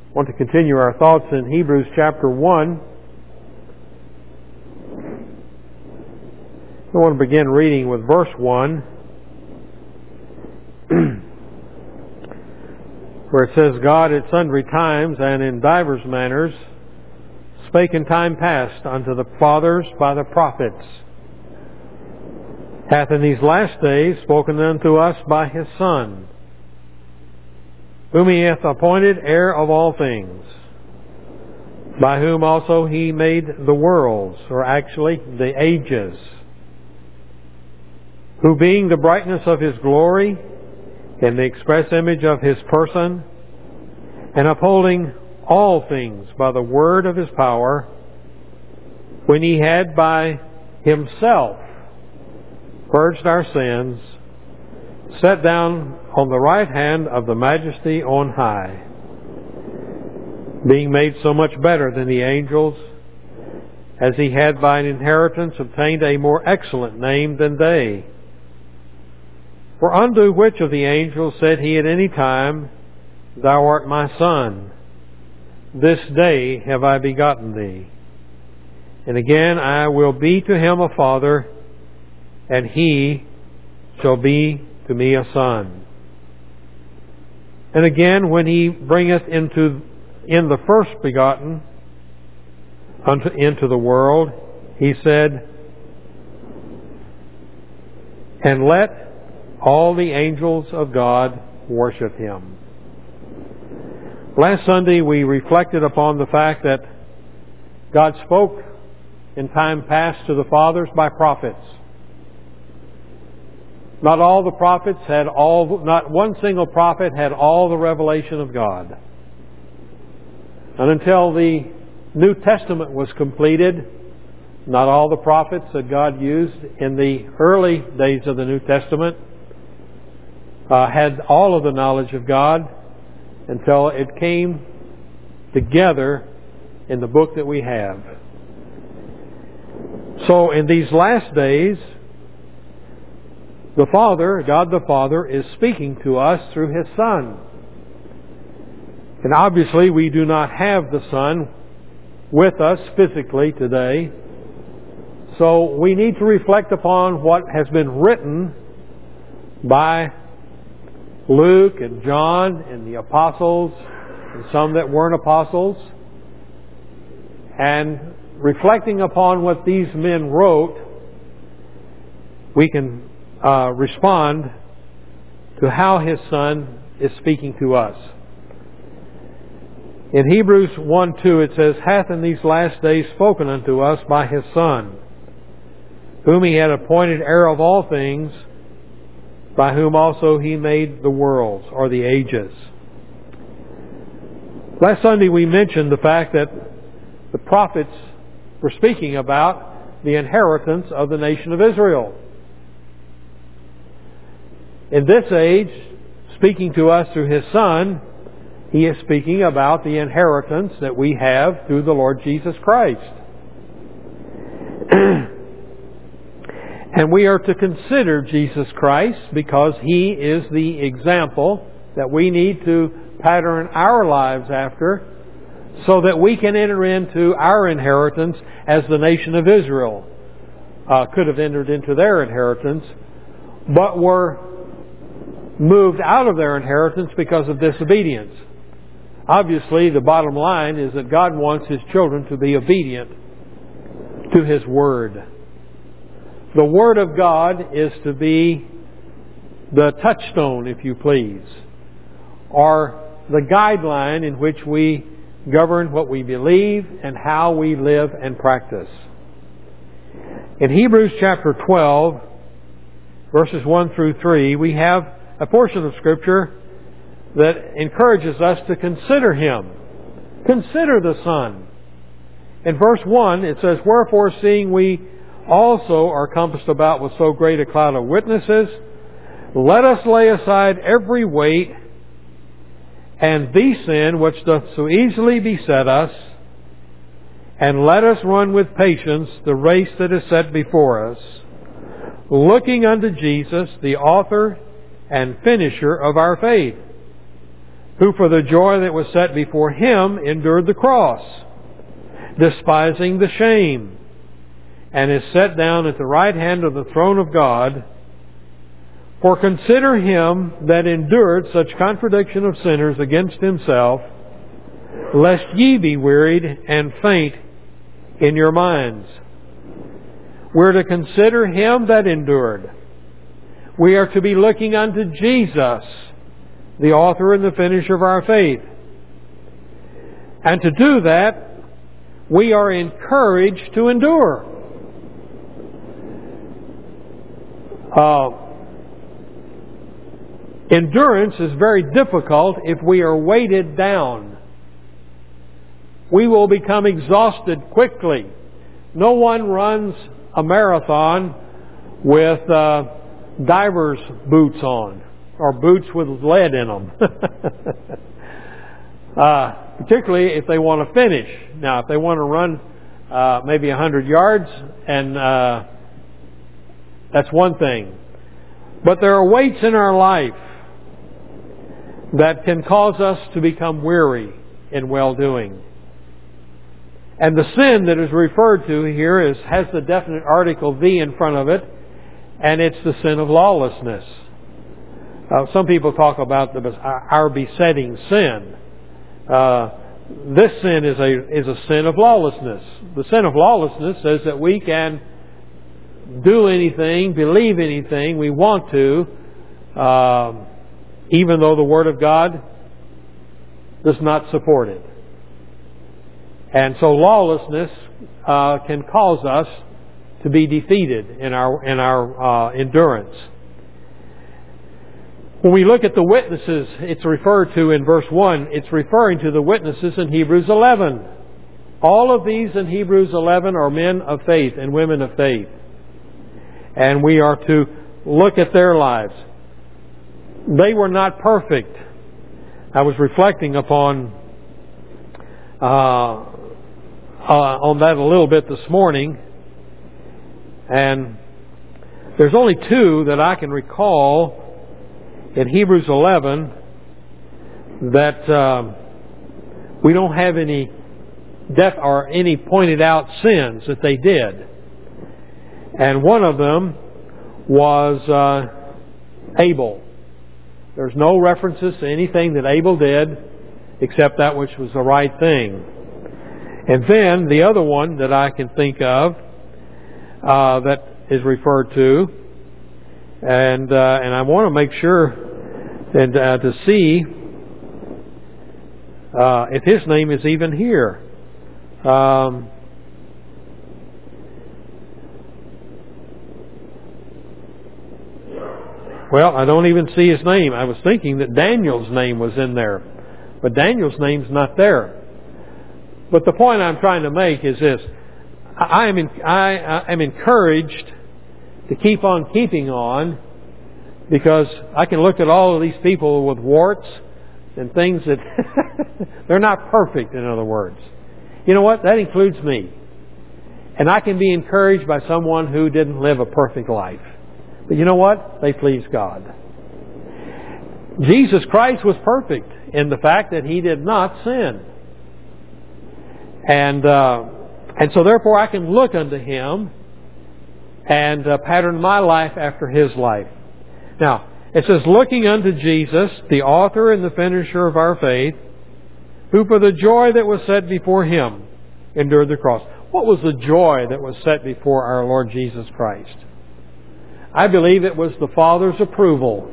I want to continue our thoughts in Hebrews chapter 1. I want to begin reading with verse 1, where it says, God at sundry times and in divers manners spake in time past unto the fathers by the prophets, hath in these last days spoken unto us by His Son, whom He hath appointed heir of all things, by whom also He made the worlds, or actually the ages, who being the brightness of His glory and the express image of His person, and upholding all things by the word of His power, when He had by Himself purged our sins, sat down on the right hand of the Majesty on high, being made so much better than the angels, as He had by an inheritance obtained a more excellent name than they. For unto which of the angels said He at any time, Thou art my Son, this day have I begotten thee. And again, I will be to him a father, and he shall be to me a son. And again, when He bringeth in the first begotten into the world, He said, And let all the angels of God worship Him. Last Sunday we reflected upon the fact that God spoke in time past to the fathers by prophets. Not one single prophet had all the revelation of God. And until the New Testament was completed, not all the prophets that God used in the early days of the New Testament had all of the knowledge of God until it came together in the book that we have. So in these last days, the Father, God the Father, is speaking to us through His Son. And obviously we do not have the Son with us physically today. So we need to reflect upon what has been written by Luke and John and the apostles and some that weren't apostles, and reflecting upon what these men wrote, we can respond to how His Son is speaking to us. In Hebrews 1:2 it says, Hath in these last days spoken unto us by His Son, whom He had appointed heir of all things, by whom also He made the worlds, or the ages. Last Sunday we mentioned the fact that the prophets were speaking about the inheritance of the nation of Israel. In this age, speaking to us through His Son, He is speaking about the inheritance that we have through the Lord Jesus Christ. And we are to consider Jesus Christ because He is the example that we need to pattern our lives after, so that we can enter into our inheritance as the nation of Israel could have entered into their inheritance, but were moved out of their inheritance because of disobedience. Obviously, the bottom line is that God wants His children to be obedient to His Word. The Word of God is to be the touchstone, if you please, or the guideline in which we govern what we believe and how we live and practice. In Hebrews chapter 12, verses 1 through 3, we have a portion of Scripture that encourages us to consider Him. Consider the Son. In verse 1 it says, Wherefore, seeing we also are compassed about with so great a cloud of witnesses, let us lay aside every weight and the sin which doth so easily beset us, and let us run with patience the race that is set before us, looking unto Jesus, the author and finisher of our faith, who for the joy that was set before Him endured the cross, despising the shame, and is set down at the right hand of the throne of God. For consider Him that endured such contradiction of sinners against Himself, lest ye be wearied and faint in your minds. We're to consider Him that endured. We are to be looking unto Jesus, the author and the finisher of our faith. And to do that, we are encouraged to endure. Endurance is very difficult if we are weighted down. We will become exhausted quickly. No one runs a marathon with diver's boots on, or boots with lead in them. Particularly if they want to finish. Now, if they want to run maybe 100 yards, and that's one thing. But there are weights in our life that can cause us to become weary in well-doing. And the sin that is referred to here has the definite article V in front of it, and it's the sin of lawlessness. Some people talk about our besetting sin. This sin is a sin of lawlessness. The sin of lawlessness says that we can do anything, believe anything we want to, even though the Word of God does not support it. And so lawlessness can cause us to be defeated in our endurance. When we look at the witnesses, it's referred to in verse 1, it's referring to the witnesses in Hebrews 11. All of these in Hebrews 11 are men of faith and women of faith. And we are to look at their lives. They were not perfect. I was reflecting upon on that a little bit this morning. And there's only two that I can recall in Hebrews 11 that we don't have any or any pointed out sins that they did. And one of them was Abel. There's no references to anything that Abel did except that which was the right thing. And then the other one that I can think of that is referred to, and I want to make sure and to see if his name is even here. Well, I don't even see his name. I was thinking that Daniel's name was in there, but Daniel's name's not there. But the point I'm trying to make is this: I am encouraged to keep on keeping on, because I can look at all of these people with warts and things that they're not perfect, in other words. You know what? That includes me. And I can be encouraged by someone who didn't live a perfect life. But you know what? They pleased God. Jesus Christ was perfect in the fact that He did not sin. And so therefore I can look unto Him and pattern my life after His life. Now, it says, looking unto Jesus, the author and the finisher of our faith, who for the joy that was set before Him endured the cross. What was the joy that was set before our Lord Jesus Christ? I believe it was the Father's approval.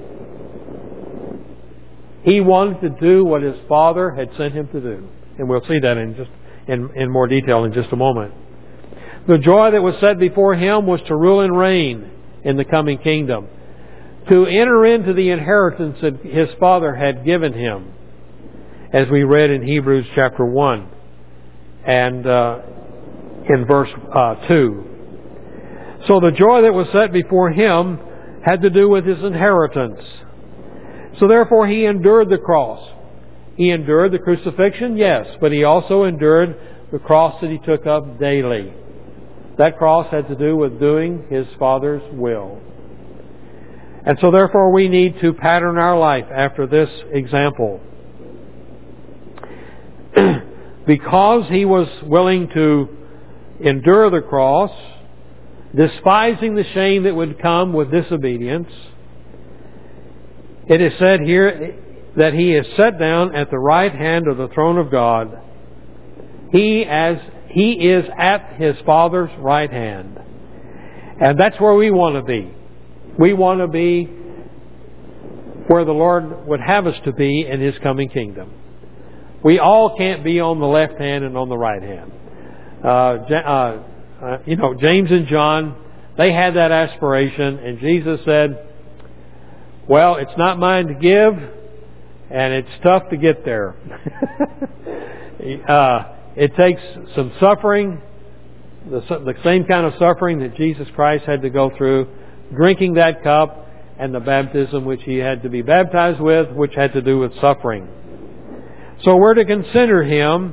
He wanted to do what His Father had sent Him to do. And we'll see that in more detail in just a moment. The joy that was set before Him was to rule and reign in the coming kingdom, to enter into the inheritance that His Father had given Him, as we read in Hebrews chapter 1 and in verse 2. So the joy that was set before Him had to do with His inheritance. So therefore He endured the cross. He endured the crucifixion, yes, but He also endured the cross that He took up daily. That cross had to do with doing His Father's will. And so therefore we need to pattern our life after this example. because He was willing to endure the cross, despising the shame that would come with disobedience, it is said here that He is set down at the right hand of the throne of God. He is at His Father's right hand. And that's where we want to be. We want to be where the Lord would have us to be in His coming kingdom. We all can't be on the left hand and on the right hand. James and John, they had that aspiration, and Jesus said, well, it's not mine to give, and it's tough to get there. It takes some suffering, the same kind of suffering that Jesus Christ had to go through, drinking that cup and the baptism which He had to be baptized with, which had to do with suffering. So we're to consider Him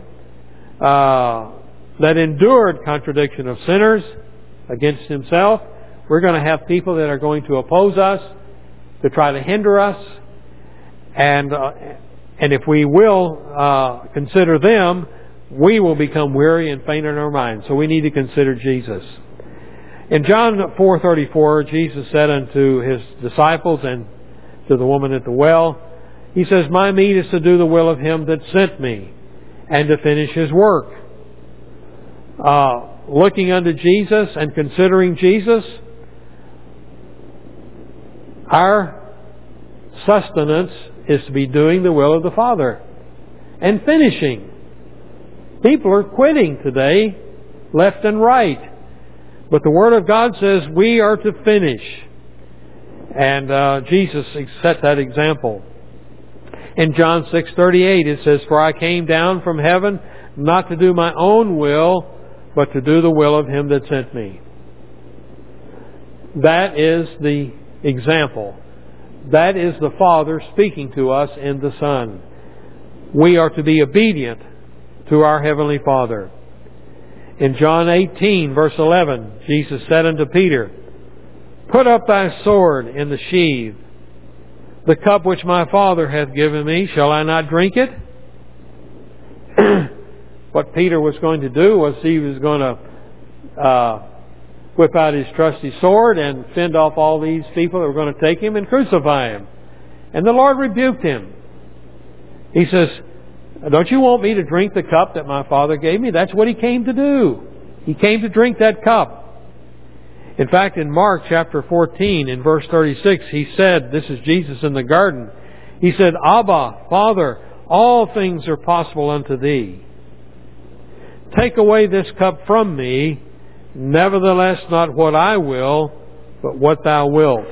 that endured contradiction of sinners against Himself. We're going to have people that are going to oppose us, to try to hinder us, and if we will consider them, we will become weary and faint in our minds. So we need to consider Jesus. In John 4:34, Jesus said unto His disciples and to the woman at the well, He says, my meat is to do the will of Him that sent me, and to finish His work. Looking unto Jesus and considering Jesus, our sustenance is to be doing the will of the Father and finishing. People are quitting today, left and right. But the Word of God says we are to finish. And Jesus set that example. In John 6:38 it says, for I came down from heaven not to do my own will, but to do the will of Him that sent me. That is the example. That is the Father speaking to us in the Son. We are to be obedient to our Heavenly Father. In John 18, verse 11, Jesus said unto Peter, put up thy sword in the sheath. The cup which my Father hath given me, shall I not drink it? What Peter was going to do was he was going to whip out his trusty sword and fend off all these people that were going to take Him and crucify Him. And the Lord rebuked him. He says, don't you want me to drink the cup that my Father gave me? That's what He came to do. He came to drink that cup. In fact, in Mark chapter 14, in verse 36, He said, this is Jesus in the garden, He said, Abba, Father, all things are possible unto Thee. Take away this cup from me, nevertheless not what I will, but what Thou wilt.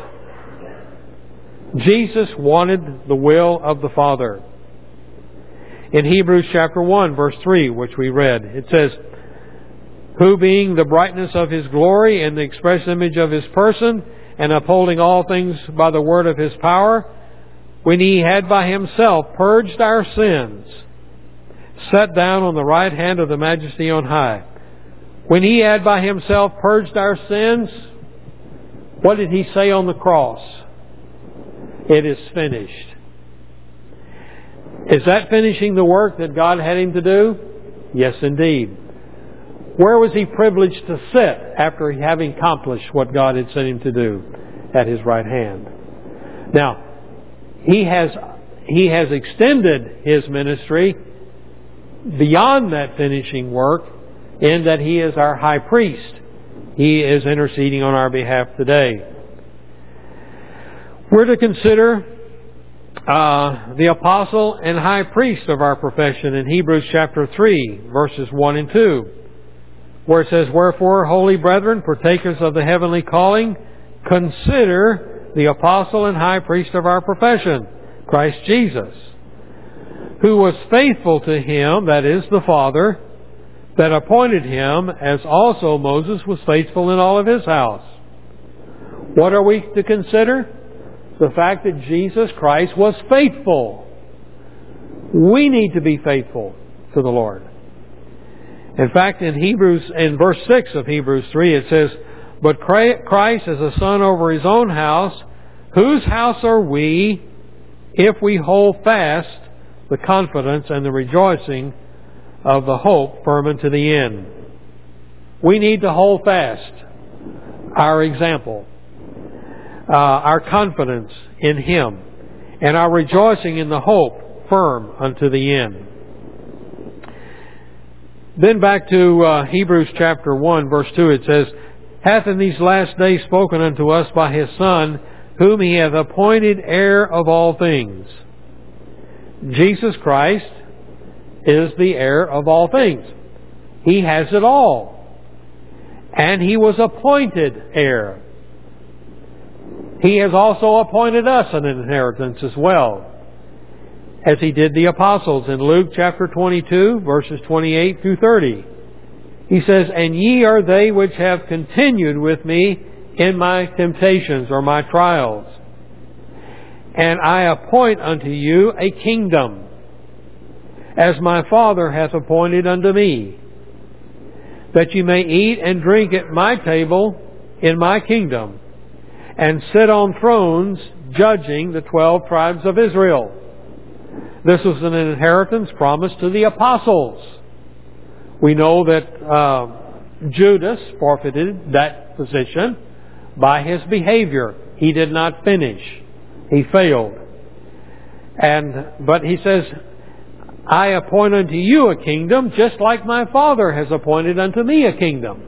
Jesus wanted the will of the Father. In Hebrews chapter 1, verse 3, which we read, it says, who being the brightness of His glory and the express image of His person, and upholding all things by the word of His power, when He had by Himself purged our sins, sat down on the right hand of the Majesty on high. When He had by Himself purged our sins, what did He say on the cross? It is finished. Is that finishing the work that God had Him to do? Yes, indeed. Where was He privileged to sit after having accomplished what God had sent Him to do? At His right hand. Now, He has extended His ministry beyond that finishing work in that He is our high priest. He is interceding on our behalf today. We're to consider the apostle and high priest of our profession in Hebrews chapter 3, verses 1 and 2, where it says, wherefore, holy brethren, partakers of the heavenly calling, consider the apostle and high priest of our profession, Christ Jesus, who was faithful to Him, that is, the Father, that appointed Him, as also Moses was faithful in all of his house. What are we to consider? The fact that Jesus Christ was faithful. We need to be faithful to the Lord. In fact, in verse 6 of Hebrews 3, it says, but Christ is a son over His own house, whose house are we, if we hold fast the confidence and the rejoicing of the hope firm unto the end. We need to hold fast our example, our confidence in Him, and our rejoicing in the hope firm unto the end. Then back to Hebrews chapter 1, verse 2, it says, hath in these last days spoken unto us by His Son, whom He hath appointed heir of all things. Jesus Christ is the heir of all things. He has it all. And He was appointed heir. He has also appointed us an inheritance as well, as He did the apostles in Luke chapter 22, verses 28 through 30. He says, and ye are they which have continued with me in my temptations or my trials. And I appoint unto you a kingdom, as my Father hath appointed unto me, that you may eat and drink at my table in my kingdom, and sit on thrones judging the 12 tribes of Israel. This was an inheritance promised to the apostles. We know that Judas forfeited that position by his behavior. He did not finish. He failed. But he says, I appoint unto you a kingdom, just like my Father has appointed unto me a kingdom.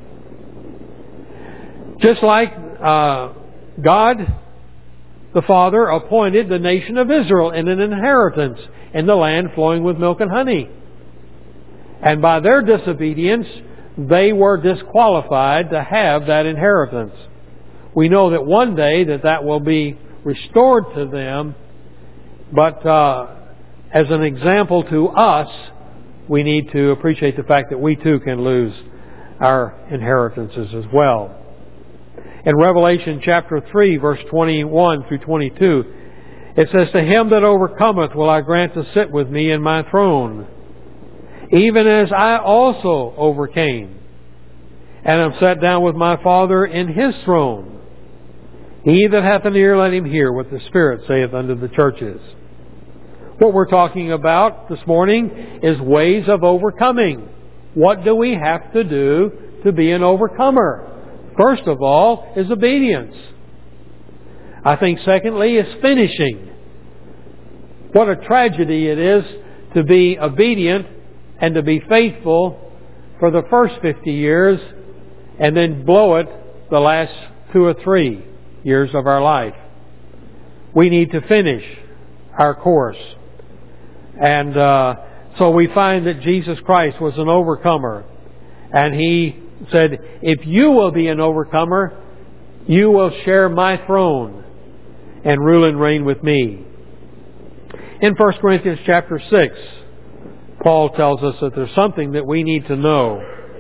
Just like God, the Father, appointed the nation of Israel in an inheritance in the land flowing with milk and honey. And by their disobedience, they were disqualified to have that inheritance. We know that one day that will be restored to them, but as an example to us, we need to appreciate the fact that we too can lose our inheritances as well. In Revelation chapter 3, verse 21 through 22, it says, to him that overcometh will I grant to sit with me in my throne, even as I also overcame, and am sat down with my Father in His throne. He that hath an ear, let him hear what the Spirit saith unto the churches. What we're talking about this morning is ways of overcoming. What do we have to do to be an overcomer? First of all is obedience. I think secondly is finishing. What a tragedy it is to be obedient and to be faithful for the first 50 years and then blow it the last 2 or 3 years of our life. We need to finish our course. And so we find that Jesus Christ was an overcomer. And He said, if you will be an overcomer, you will share my throne and rule and reign with me. In 1 Corinthians chapter 6, Paul tells us that there's something that we need to know.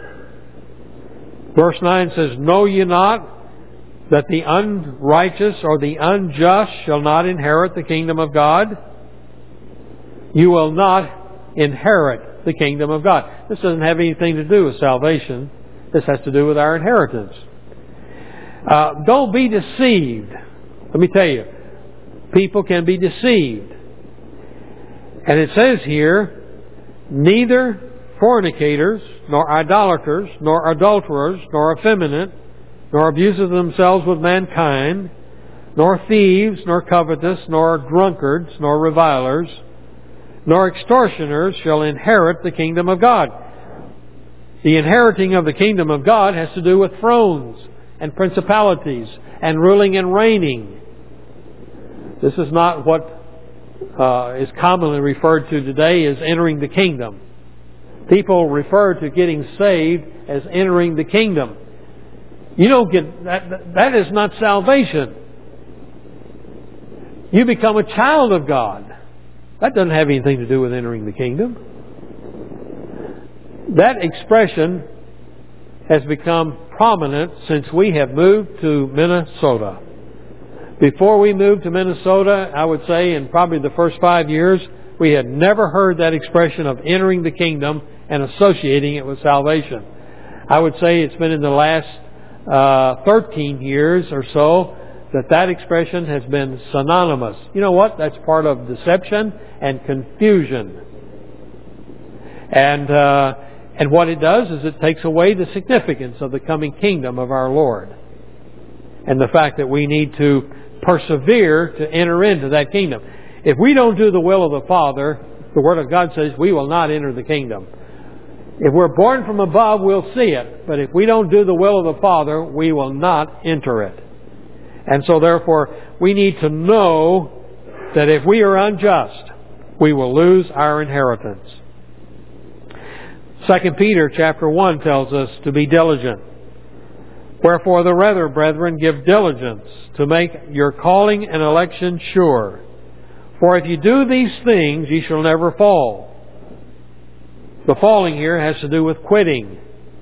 Verse 9 says, know ye not that the unrighteous or the unjust shall not inherit the kingdom of God? You will not inherit the kingdom of God. This doesn't have anything to do with salvation. This has to do with our inheritance. Don't be deceived. Let me tell you, people can be deceived. And it says here, neither fornicators, nor idolaters, nor adulterers, nor effeminate, nor abusers themselves with mankind, nor thieves, nor covetous, nor drunkards, nor revilers, nor extortioners shall inherit the kingdom of God. The inheriting of the kingdom of God has to do with thrones and principalities and ruling and reigning. This is not what is commonly referred to today as entering the kingdom. People refer to getting saved as entering the kingdom. You don't get that. That is not salvation. You become a child of God. That doesn't have anything to do with entering the kingdom. That expression has become prominent since we have moved to Minnesota. Before we moved to Minnesota, I would say in probably the first 5 years, we had never heard that expression of entering the kingdom and associating it with salvation. I would say it's been in the last 13 years or so that expression has been synonymous. You know what? That's part of deception and confusion. And what it does is it takes away the significance of the coming kingdom of our Lord. And the fact that we need to persevere to enter into that kingdom. If we don't do the will of the Father, the Word of God says we will not enter the kingdom. If we're born from above, we'll see it. But if we don't do the will of the Father, we will not enter it. And so therefore, we need to know that if we are unjust, we will lose our inheritance. 2 Peter chapter 1 tells us to be diligent. Wherefore the rather, brethren, give diligence to make your calling and election sure. For if you do these things, ye shall never fall. The falling here has to do with quitting,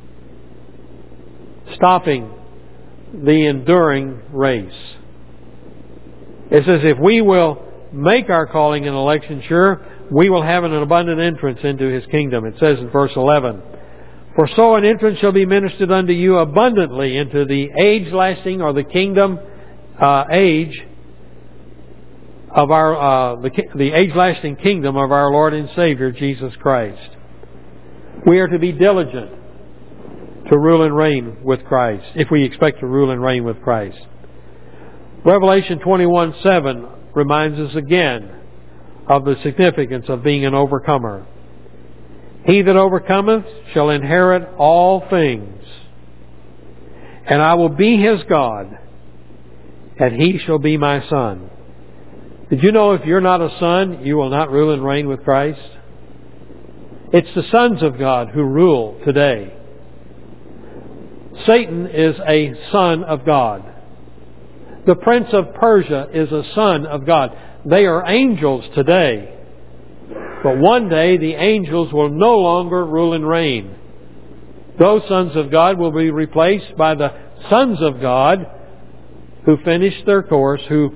stopping the enduring race. It says if we will make our calling and election sure, we will have an abundant entrance into His kingdom. It says in verse 11, For so an entrance shall be ministered unto you abundantly into the age-lasting or the kingdom age of the age-lasting kingdom of our Lord and Savior Jesus Christ. We are to be diligent to rule and reign with Christ, if we expect to rule and reign with Christ. Revelation 21:7 reminds us again of the significance of being an overcomer. He that overcometh shall inherit all things, and I will be his God, and he shall be my son. Did you know if you're not a son, you will not rule and reign with Christ? It's the sons of God who rule today. Satan is a son of God. The prince of Persia is a son of God. They are angels today. But one day the angels will no longer rule and reign. Those sons of God will be replaced by the sons of God who finish their course, who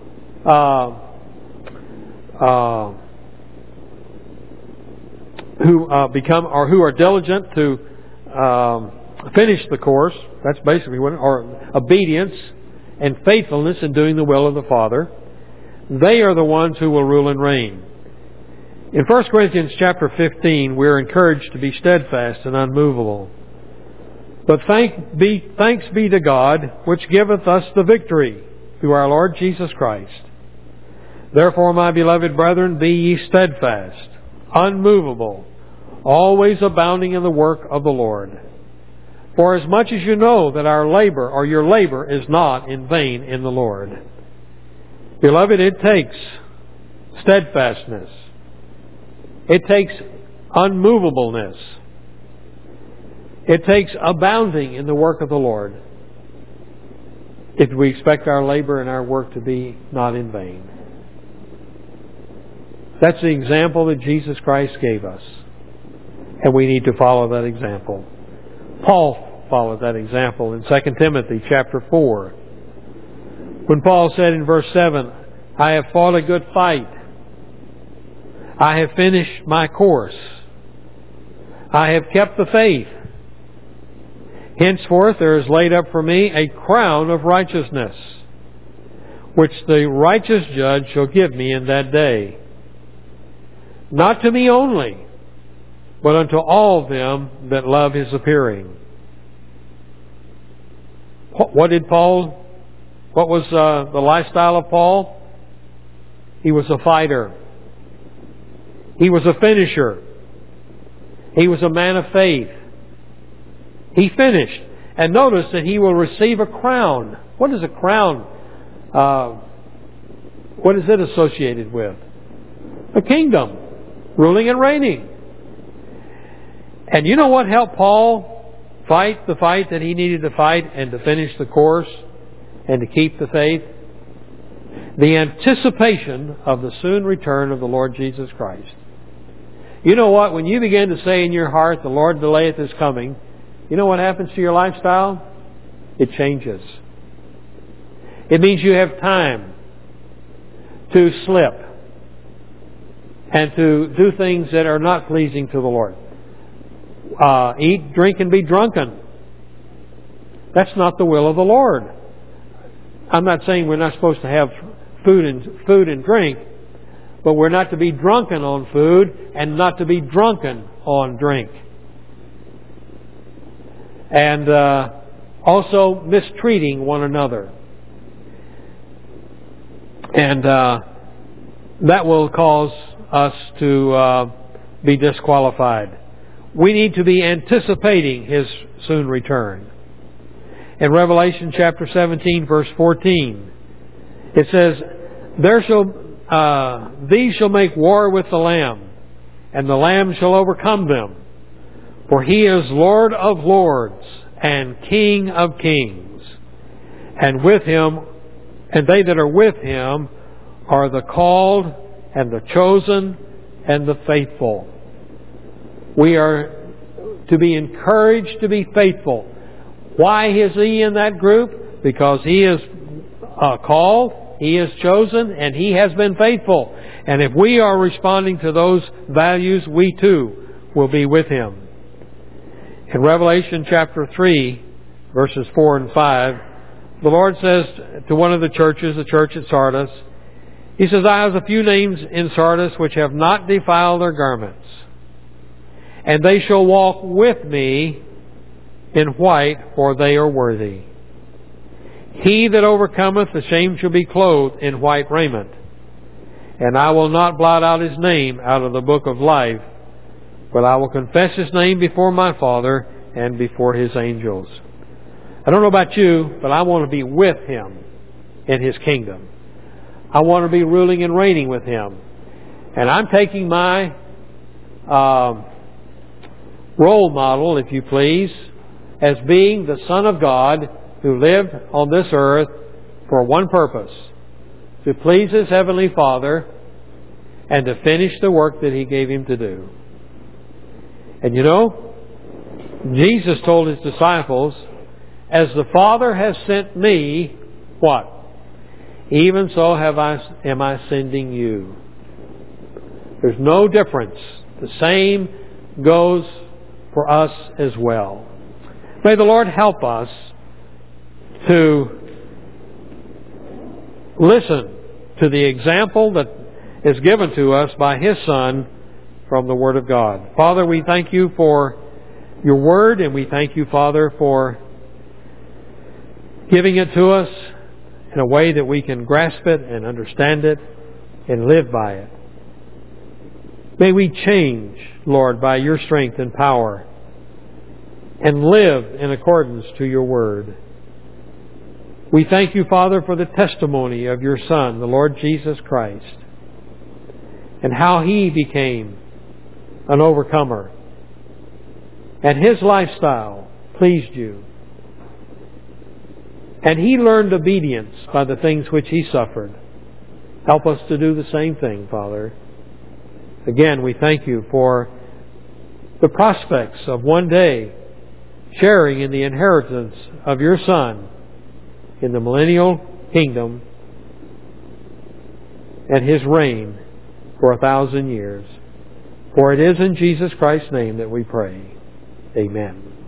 become or who are diligent to finish the course. That's basically what, or obedience and faithfulness in doing the will of the Father. They are the ones who will rule and reign. In 1 Corinthians chapter 15, we're encouraged to be steadfast and unmovable. But thanks be to God, which giveth us the victory through our Lord Jesus Christ. Therefore, my beloved brethren, be ye steadfast, unmovable, always abounding in the work of the Lord. For as much as you know that our labor, or your labor, is not in vain in the Lord. Beloved, it takes steadfastness. It takes unmovableness. It takes abounding in the work of the Lord if we expect our labor and our work to be not in vain. That's the example that Jesus Christ gave us. And we need to follow that example. Paul followed that example in 2 Timothy chapter 4. When Paul said in verse 7, I have fought a good fight. I have finished my course. I have kept the faith. Henceforth there is laid up for me a crown of righteousness, which the righteous judge shall give me in that day. Not to me only, but unto all them that love His appearing. What was the lifestyle of Paul? He was a fighter. He was a finisher. He was a man of faith. He finished. And notice that he will receive a crown. What is a crown? What is it associated with? A kingdom. Ruling and reigning. And you know what helped Paul fight the fight that he needed to fight and to finish the course and to keep the faith? The anticipation of the soon return of the Lord Jesus Christ. You know what? When you begin to say in your heart, the Lord delayeth His coming, you know what happens to your lifestyle? It changes. It means you have time to slip and to do things that are not pleasing to the Lord. Eat, drink, and be drunken. That's not the will of the Lord. I'm not saying we're not supposed to have food and drink, but we're not to be drunken on food and not to be drunken on drink. And also mistreating one another. And that will cause us to be disqualified. We need to be anticipating His soon return. In Revelation chapter 17, verse 14, it says, these shall make war with the Lamb, and the Lamb shall overcome them. For He is Lord of lords and King of kings. And with Him, and they that are with Him are the called and the chosen and the faithful. We are to be encouraged to be faithful. Why is He in that group? Because He is called, He is chosen, and He has been faithful. And if we are responding to those values, we too will be with Him. In Revelation chapter 3, verses 4 and 5, the Lord says to one of the churches, the church at Sardis, He says, I have a few names in Sardis which have not defiled their garments, and they shall walk with me in white, for they are worthy. He that overcometh, the same shall be clothed in white raiment. And I will not blot out his name out of the book of life, but I will confess his name before my Father and before His angels. I don't know about you, but I want to be with Him in His kingdom. I want to be ruling and reigning with Him. And I'm taking my role model, if you please, as being the Son of God who lived on this earth for one purpose: to please His Heavenly Father and to finish the work that He gave Him to do. And you know, Jesus told His disciples, as the Father has sent me, what? Even so am I sending you. There's no difference. The same goes for us as well. May the Lord help us to listen to the example that is given to us by His Son from the Word of God. Father, we thank You for Your Word, and we thank You, Father, for giving it to us in a way that we can grasp it and understand it and live by it. May we change, Lord, by Your strength and power and live in accordance to Your Word. We thank You, Father, for the testimony of Your Son, the Lord Jesus Christ, and how He became an overcomer. And His lifestyle pleased You. And He learned obedience by the things which He suffered. Help us to do the same thing, Father. Again, we thank You for the prospects of one day sharing in the inheritance of Your Son in the millennial kingdom and His reign for 1,000 years. For it is in Jesus Christ's name that we pray. Amen.